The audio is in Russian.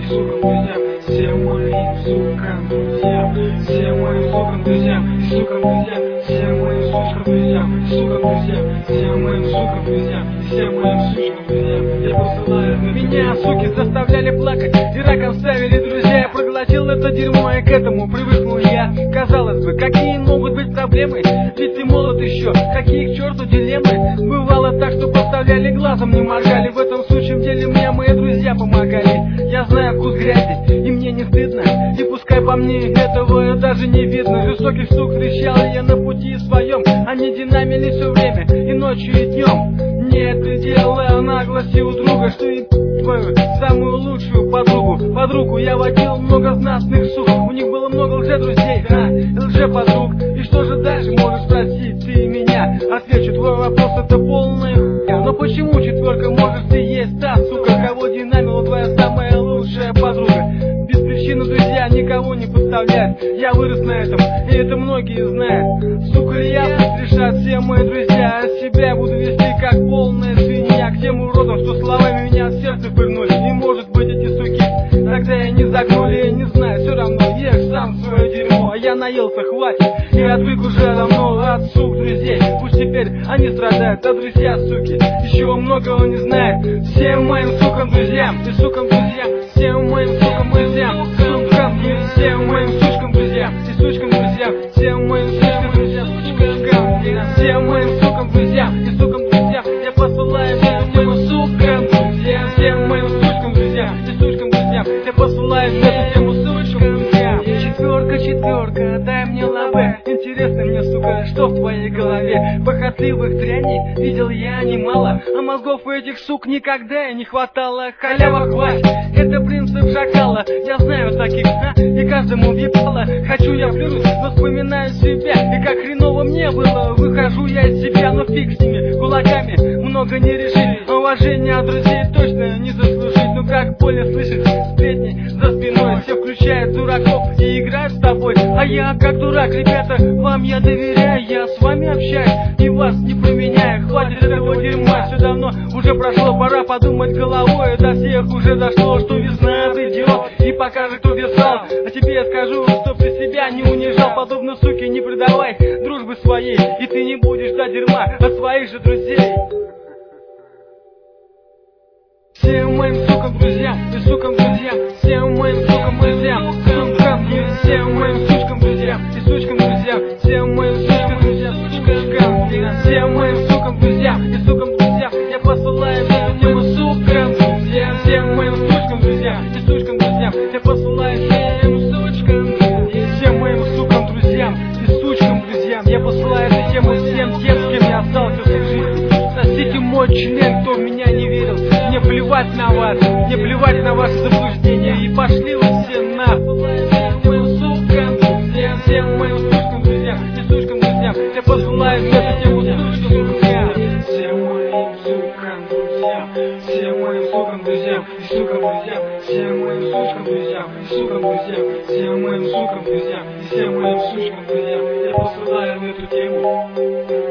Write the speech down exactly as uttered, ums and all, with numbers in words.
сукам друзьям, всем моим сукам друзьям, всем моим сукам друзьям, и сукам друзьям, всем моим сучкам друзьям, и сукам друзьям, всем моим сукам друзьям, и всем моим сучкам друзьям. Я посылаю на меня, суки, заставляли плакать и раком ставили друзья. Я проглотил это дерьмо, и к этому привыкнул я. Казалось бы, какие могут быть проблемы? Ведь ты молод еще, какие к черту дилеммы? Бывало так, что поставляли глазом, не моргали. В этом случае деле мне мои друзья помогали. Я знаю вкус грязи, и мне не стыдно. И пускай по мне этого даже не видно. Жестоких сук встречал я на пути своем. Они динамили все время, и ночью, и днем. Нет, ты делала наглости у друга, что и твою самую лучшую подругу. Подругу я водил много знатных сук. У них было много лже-друзей, да, лже-подруг. И что же дальше можешь спросить ты меня? Отвечу, твой вопрос это полная хуйня. Но почему четверка, может ты есть та сука, кого динамила твоя самая лучшая подруга? Без причины друзья никого не подставляют. Я вырос на этом, и это многие знают. Сука, я пусть решат все мои друзья. От себя буду вести как полная свинья к тем уродам, что словами меня в сердце пырнули. И может быть эти суки тогда я не загнули, я не знаю, все равно ешь сам свое дерьмо. А я наелся, хватит, и отвык уже давно от сук друзей. Пусть теперь они страдают, а друзья суки еще многого не знают. Всем моим сукам друзьям и сукам друзьям, всем моим сукам друзьям, сукам, всем моим сучкам друзьям и сучкам друзьям, всем моим сучкам друзьям, сучкам, всем моим сукам друзьям и сукам друзьям. Я посылаю всем моим сукам друзьям, всем моим сучкам друзьям и сучкам друзьям. Я посылаю эту тему сучкам друзьям. Четверка, четверка, дай мне лабе. Интересно мне, сука, что в твоей голове? Похотливых дряней видел я немало, а мозгов у этих сук никогда и не хватало. Халява хватит, это принцип шакала. Я знаю таких, а, и каждому въебало. Хочу я плюнуть, но вспоминаю себя. И как хреново мне было, выхожу я из себя. Но фиг с ними, кулаками много не решить. Уважение от друзей точно не заслужить. Ну как поле слышит сплетни за спиной. Все включают дураков и играют с тобой. А я как дурак, ребята, вам я доверяю. Я с вами общаюсь и вас не променяю. Хватит этого дерьма, все давно уже прошло. Пора подумать головой, до всех уже дошло, что весна придет и покажет, кто весал. А тебе я скажу, что ты себя не унижал. Подобно суке не предавай дружбы своей, и ты не будешь ждать дерьма от своих же друзей. Всем моим сукам друзьям и сукам друзьям, всем моим сукам друзьям, сукам, всем моим сучкам друзьям и сучкам друзьям, всем моим сучкам друзьям, сучкам, всем моим сукам друзьям и сукам друзьям. Я посылаю эту тему сукам друзьям, всем моим сучкам друзьям и сучкам друзьям. Я посылаю всем сучкам, всем моим сукам друзьям и сучкам друзьям. Я посылаю эту тему всем тем, с кем я сталкивался в жизни. Сосите мой член, кто в меня не верил. Мне плевать на вас, мне плевать на ваши заблуждения. И пошли вы все нахуй. Всем моим сукам друзьям, всем моим сучкам друзьям и сучкам друзьям. Я посылаю эту тему сучкам друзьям. Всем моим сукам друзьям, всем моим сукам друзьям и сукам друзьям, всем моим сучкам друзьям и сукам друзьям, всем моим сукам друзьям и всем моим сучкам друзьям. Я посылаю эту тему.